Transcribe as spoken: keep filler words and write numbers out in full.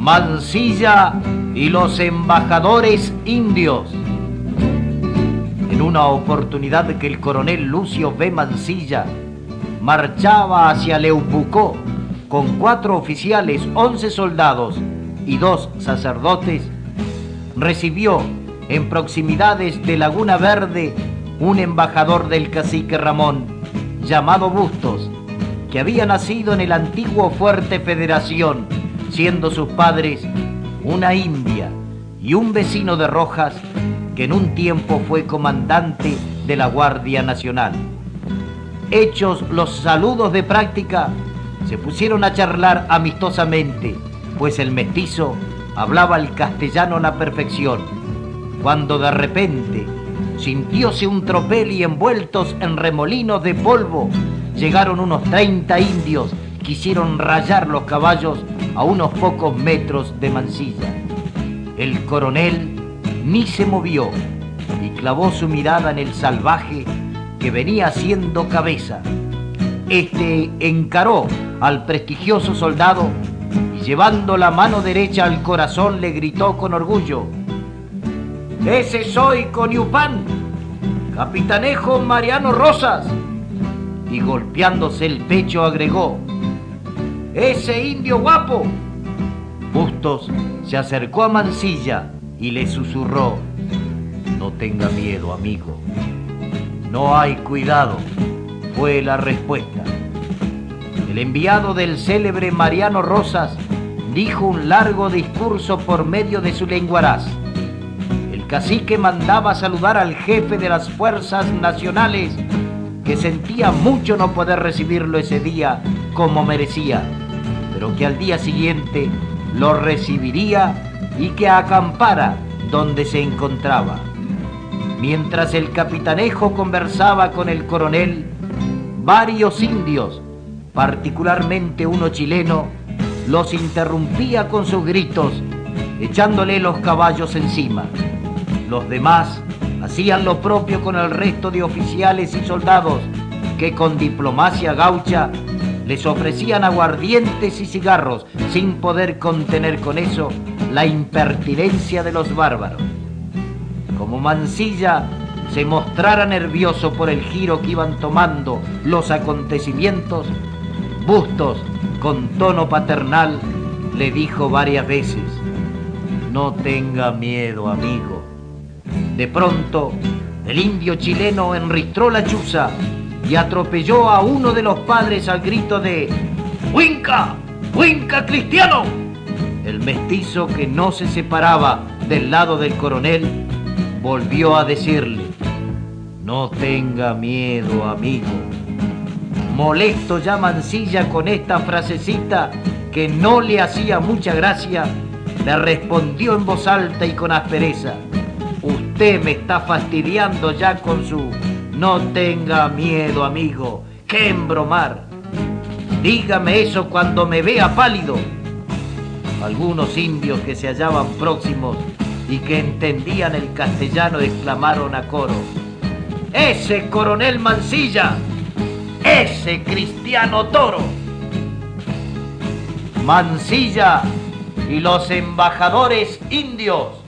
Mansilla y los embajadores indios. En una oportunidad que el coronel Lucio B. Mansilla marchaba hacia Leupucó con cuatro oficiales, once soldados y dos sacerdotes, recibió en proximidades de Laguna Verde un embajador del cacique Ramón, llamado Bustos, que había nacido en el antiguo fuerte Federación, siendo sus padres una india y un vecino de Rojas, que en un tiempo fue comandante de la Guardia Nacional. Hechos los saludos de práctica, se pusieron a charlar amistosamente, pues el mestizo hablaba el castellano a la perfección, cuando de repente sintióse un tropel y envueltos en remolinos de polvo llegaron unos treinta indios que quisieron rayar los caballos a unos pocos metros de Mansilla. El coronel ni se movió y clavó su mirada en el salvaje que venía haciendo cabeza. Este encaró al prestigioso soldado y llevando la mano derecha al corazón le gritó con orgullo: «Ese soy Coniupán, capitanejo Mariano Rosas». Y golpeándose el pecho agregó: «Ese indio guapo». Bustos se acercó a Mansilla y le susurró: «No tenga miedo, amigo. No hay cuidado», fue la respuesta. El enviado del célebre Mariano Rosas dijo un largo discurso por medio de su lenguaraz. El cacique mandaba saludar al jefe de las fuerzas nacionales, que sentía mucho no poder recibirlo ese día como merecía, pero que al día siguiente lo recibiría y que acampara donde se encontraba. Mientras el capitanejo conversaba con el coronel, varios indios, particularmente uno chileno, los interrumpía con sus gritos, echándole los caballos encima. Los demás hacían lo propio con el resto de oficiales y soldados que con diplomacia gaucha les ofrecían aguardientes y cigarros, sin poder contener con eso la impertinencia de los bárbaros. Como Mansilla se mostrara nervioso por el giro que iban tomando los acontecimientos, Bustos, con tono paternal, le dijo varias veces: «No tenga miedo, amigo». De pronto, el indio chileno enristró la chuza y atropelló a uno de los padres al grito de «¡Huinca! ¡Huinca cristiano!». El mestizo, que no se separaba del lado del coronel, volvió a decirle: «No tenga miedo, amigo». Molesto ya Mansilla con esta frasecita que no le hacía mucha gracia, le respondió en voz alta y con aspereza: «Usted me está fastidiando ya con su no tenga miedo, amigo. ¡Qué embromar! Dígame eso cuando me vea pálido». Algunos indios que se hallaban próximos y que entendían el castellano exclamaron a coro: «¡Ese coronel Mansilla! ¡Ese cristiano toro!». Mansilla y los embajadores indios.